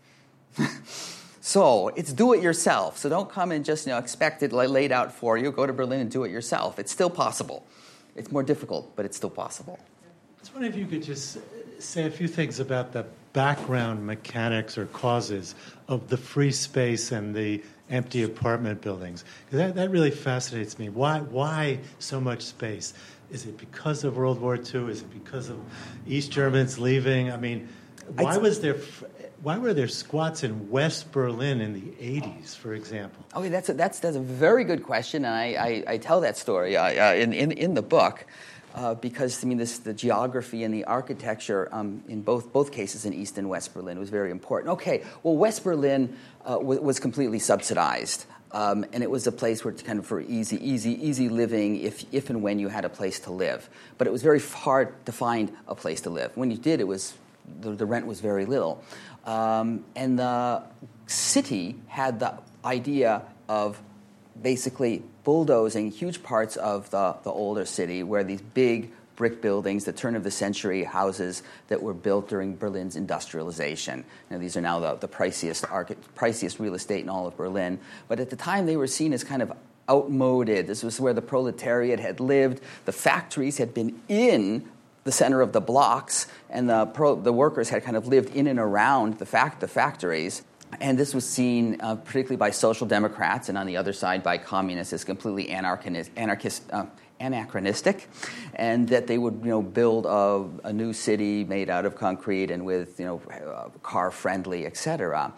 D: So it's do it yourself. So don't come and just, you know, expect it laid out for you. Go to Berlin and do it yourself. It's still possible. It's more difficult, but it's still possible.
G: I was wondering if you could just say a few things about the background mechanics or causes of the free space and the empty apartment buildings. That, that really fascinates me. Why, why so much space? Is it because of World War Two? Is it because of East Germans leaving? I mean, why was there... Why were there squats in West Berlin in the eighties, for example?
D: Okay, that's a, that's that's a very good question, and I, I, I tell that story uh, uh, in, in in the book uh, because I mean this the geography and the architecture um, in both both cases in East and West Berlin was very important. Okay, well West Berlin uh, was, was completely subsidized. Um, and it was a place where it's kind of for easy, easy, easy living if, if and when you had a place to live. But it was very hard to find a place to live. When you did, it was the, the rent was very little. Um, and the city had the idea of basically bulldozing huge parts of the, the older city where these big brick buildings, the turn-of-the-century houses that were built during Berlin's industrialization. You know, these are now the, the priciest, archi- priciest real estate in all of Berlin. But at the time, they were seen as kind of outmoded. This was where the proletariat had lived. The factories had been in the center of the blocks, and the pro, the workers had kind of lived in and around the fact the factories. And this was seen uh, particularly by social democrats, and on the other side by communists, as completely anarchist, anarchist uh, anachronistic, and that they would you know build a, a new city made out of concrete and with you know uh, car friendly, et cetera.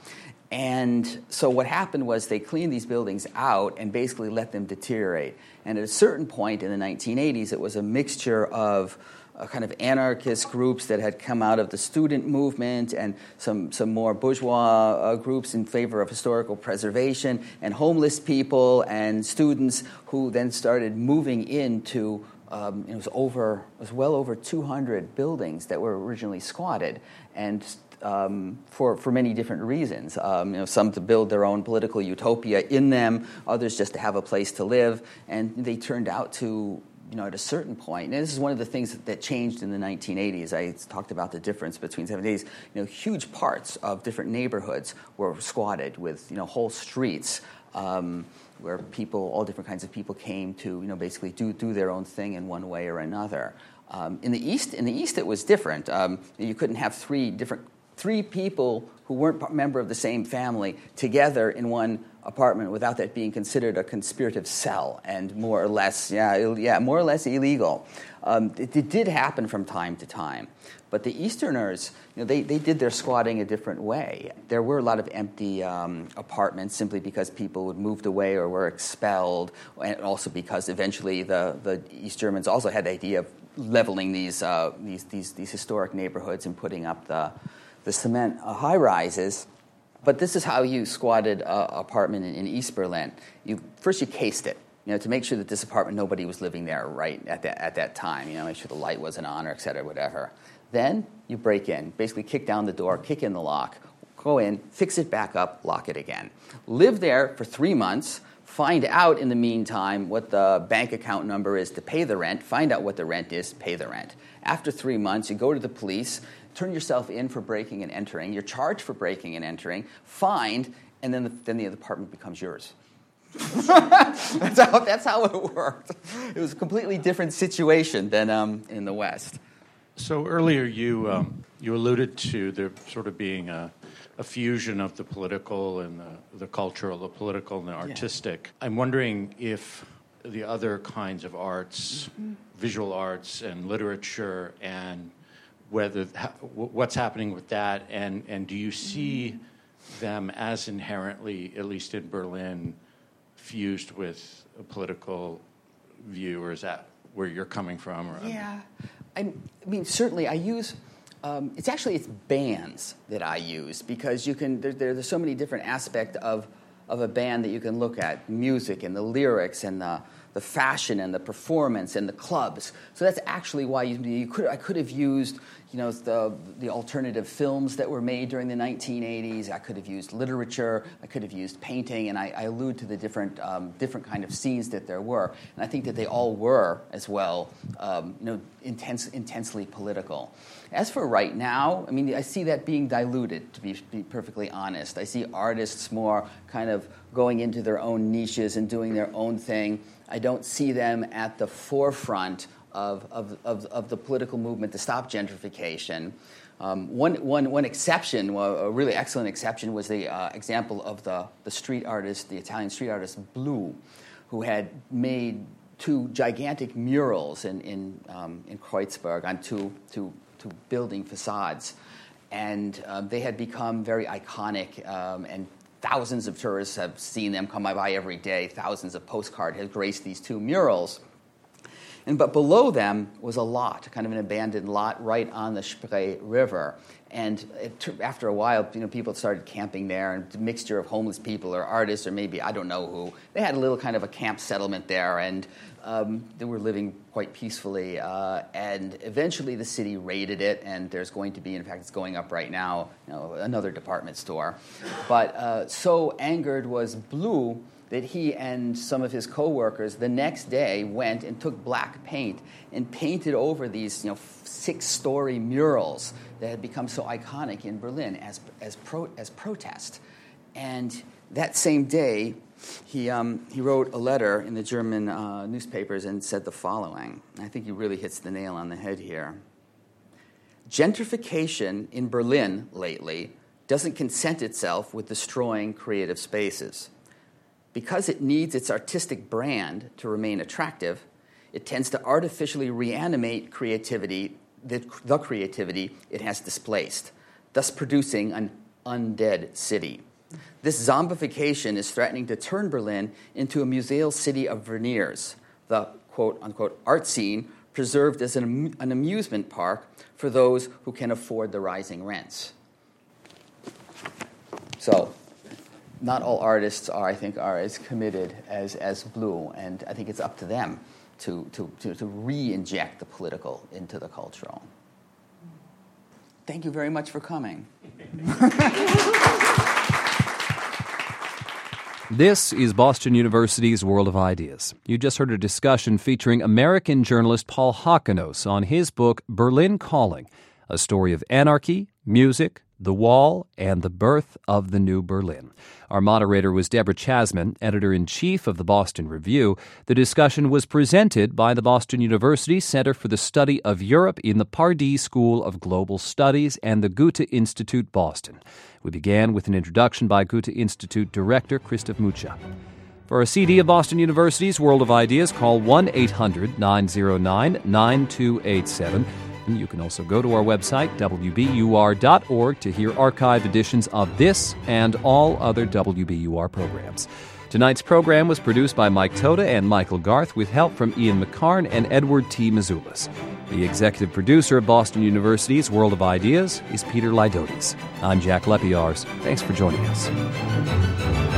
D: And so what happened was they cleaned these buildings out and basically let them deteriorate. And at a certain point in the nineteen eighties, it was a mixture of Uh, kind of anarchist groups that had come out of the student movement and some, some more bourgeois uh, groups in favor of historical preservation and homeless people and students who then started moving into, um, it was over, it was well over two hundred buildings that were originally squatted, and um, for, for many different reasons. Um, you know, some to build their own political utopia in them, others just to have a place to live, and they turned out to You know, at a certain point, and this is one of the things that, that changed in the nineteen eighties. I talked about the difference between seventies. You know, huge parts of different neighborhoods were squatted with, you know, whole streets um, where people, all different kinds of people, came to, you know, basically do do their own thing in one way or another. Um, in the East, in the East, it was different. Um, you couldn't have three different three people who weren't a member of the same family together in one apartment without that being considered a conspirative cell and more or less, yeah, yeah, more or less illegal. Um, it, it did happen from time to time, but the Easterners, you know, they, they did their squatting a different way. There were a lot of empty um, apartments simply because people had moved away or were expelled, and also because eventually the, the East Germans also had the idea of leveling these uh, these, these these historic neighborhoods and putting up the the cement uh, high rises. But this is how you squatted an apartment in, in East Berlin. You first you cased it, you know, to make sure that this apartment nobody was living there right at that at that time. You know, make sure the light wasn't on or et cetera, whatever. Then you break in, basically kick down the door, kick in the lock, go in, fix it back up, lock it again. Live there for three months. Find out in the meantime what the bank account number is to pay the rent. Find out what the rent is, pay the rent. After three months, you go to the police. Turn yourself in for breaking and entering. You're charged for breaking and entering, fined, and then the, then the apartment becomes yours. that's, how, that's how it worked. It was a completely different situation than um, in the West.
H: So earlier you um, you alluded to there sort of being a, a fusion of the political and the, the cultural, the political and the artistic. Yeah. I'm wondering if the other kinds of arts, mm-hmm. visual arts and literature and whether what's happening with that, and, and do you see them as inherently, at least in Berlin, fused with a political view, or is that where you're coming from? Or
D: yeah, I mean certainly I use. Um, it's actually it's bands that I use because you can. There, there, there's so many different aspects of of a band that you can look at: music and the lyrics and the. the fashion and the performance and the clubs. So that's actually why you, you could I could have used you know the the alternative films that were made during the nineteen eighties. I could have used literature. I could have used painting, and I, I allude to the different um, different kind of scenes that there were. And I think that they all were as well, um, you know, intense intensely political. As for right now, I mean, I see that being diluted. To be, be perfectly honest, I see artists more kind of going into their own niches and doing their own thing. I don't see them at the forefront of, of, of, of the political movement to stop gentrification. Um, one, one, one exception, well, a really excellent exception, was the uh, example of the, the street artist, the Italian street artist Blue, who had made two gigantic murals in in, um, in Kreuzberg on two, two, two building facades. And um, they had become very iconic, um, and thousands of tourists have seen them come by every day. Thousands of postcards have graced these two murals. And but below them was a lot, kind of an abandoned lot right on the Spree River. And it, after a while, you know, people started camping there, and a mixture of homeless people or artists or maybe I don't know who. They had a little kind of a camp settlement there, and um, they were living quite peacefully. Uh, and eventually, the city raided it, and there's going to be, in fact, it's going up right now, you know, another department store. But uh, so angered was Blue that he and some of his co-workers the next day went and took black paint and painted over these, you know, six-story murals that had become so iconic in Berlin as as pro, as protest. And that same day, he um, he wrote a letter in the German uh, newspapers and said the following. I think he really hits the nail on the head here. Gentrification in Berlin lately doesn't consent itself with destroying creative spaces. Because it needs its artistic brand to remain attractive, it tends to artificially reanimate creativity, the, the creativity it has displaced, thus producing an undead city. This zombification is threatening to turn Berlin into a museal city of veneers, the quote-unquote art scene preserved as an, an amusement park for those who can afford the rising rents. So, not all artists are, I think, are as committed as, as Blue, and I think it's up to them to, to, to, to re-inject the political into the cultural. Thank you very much for coming.
A: This is Boston University's World of Ideas. You just heard a discussion featuring American journalist Paul Hakanos on his book Berlin Calling, a story of anarchy, music, the Wall, and the birth of the new Berlin. Our moderator was Deborah Chasman, editor-in-chief of the Boston Review. The discussion was presented by the Boston University Center for the Study of Europe in the Pardee School of Global Studies and the Goethe Institute, Boston. We began with an introduction by Goethe Institute Director Christoph Mucha. For a C D of Boston University's World of Ideas, call one eight hundred nine oh nine nine two eight seven. And you can also go to our website, w b u r dot org, to hear archived editions of this and all other W B U R programs. Tonight's program was produced by Mike Toda and Michael Garth with help from Ian McCarn and Edward T. Mazulis. The executive producer of Boston University's World of Ideas is Peter Lydotes. I'm Jack Lepiarz. Thanks for joining us.